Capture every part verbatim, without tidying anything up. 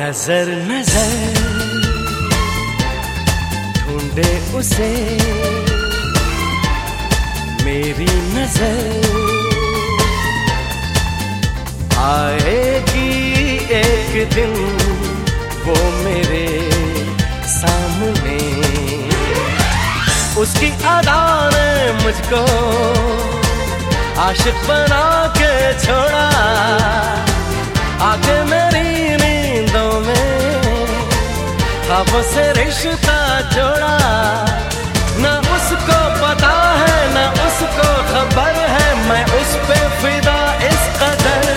नजर नजर ढूंढे उसे मेरी नजर, आएगी एक दिन वो मेरे सामने। उसकी अदा ने मुझको आशिक बना के छोड़ा, आके मेरी नींदों में ख्वाबों से रिश्ता जोड़ा। न उसको पता है न उसको खबर है, मैं उस पे फिदा इस कदर।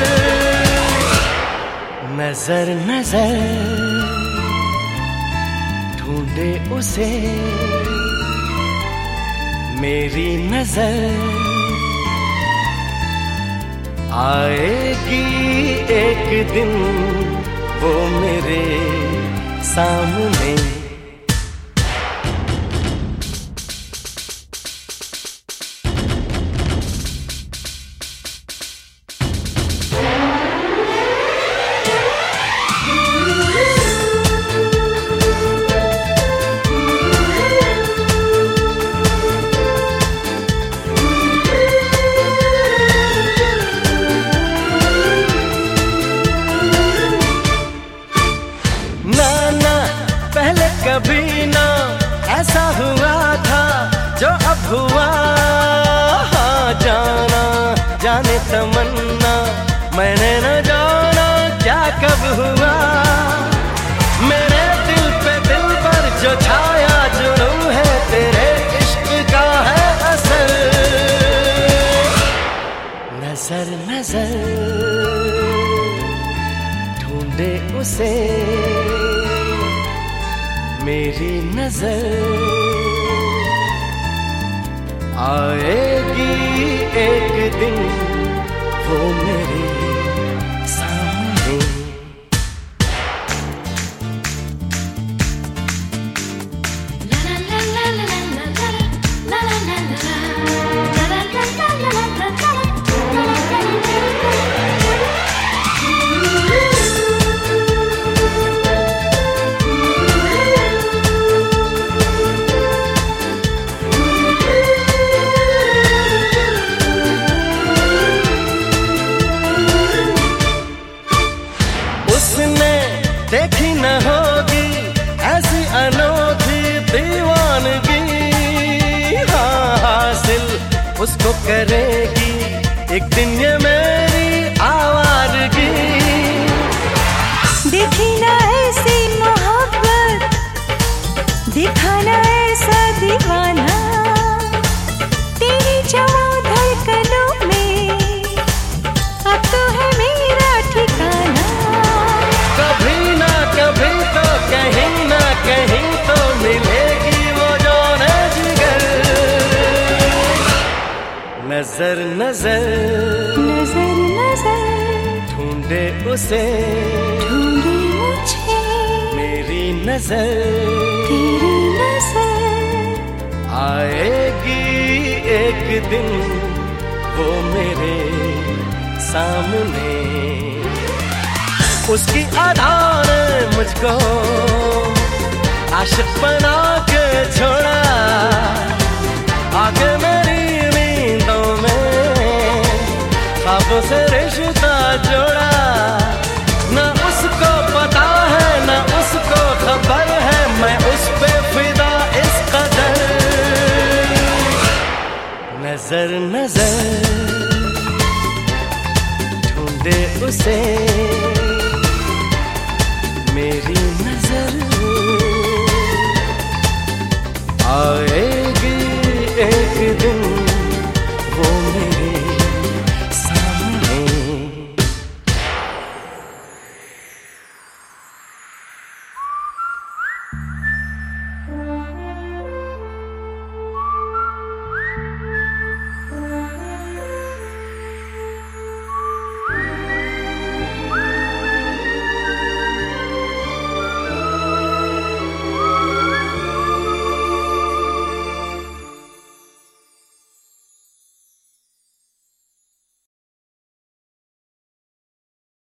नजर नजर ढूंढे उसे मेरी नजर, आएगी एक दिन वो मेरे सामने। कभी ना ऐसा हुआ था जो अब हुआ, हाँ जाना जाने तमन्ना मैंने न जाना क्या कब हुआ। मेरे दिल पे दिल पर जो छाया जुनून है, तेरे इश्क का है असर। नजर नजर ढूंढे उसे मेरी नजर, आएगी एक दिन वो मेरे सामने। देखी न होगी ऐसी अनोखी दीवानगी, हाँ हासिल उसको करेगी एक दिन ये मेरी आवारगी। देखी न ऐसी मोहब्बत, दिखा न ऐसा दीवाना, तेरी जवा धड़कनों में अब तो है मेरा ठिकाना। कभी ना कभी तो कहीं ना कहीं तो मिलेगी वो जान जिगर। नजर नजर नजर नजर ढूंढे उसे ढूंढे मुझे मेरी नजर, तेरी नजर, आएगी एक दिन वो मेरे सामने। उसकी अदा ने मुझको आशिक बना के छोड़ा, आके मेरी नींदों में ख्वाबों से रिश्ता जोड़ा। न उसको पता है न उसको खबर है, मैं उस पे फिदा इस कदर। नजर नजर ढूंढे उसे मेरी नजर, आएगी एक दिन वो मेरे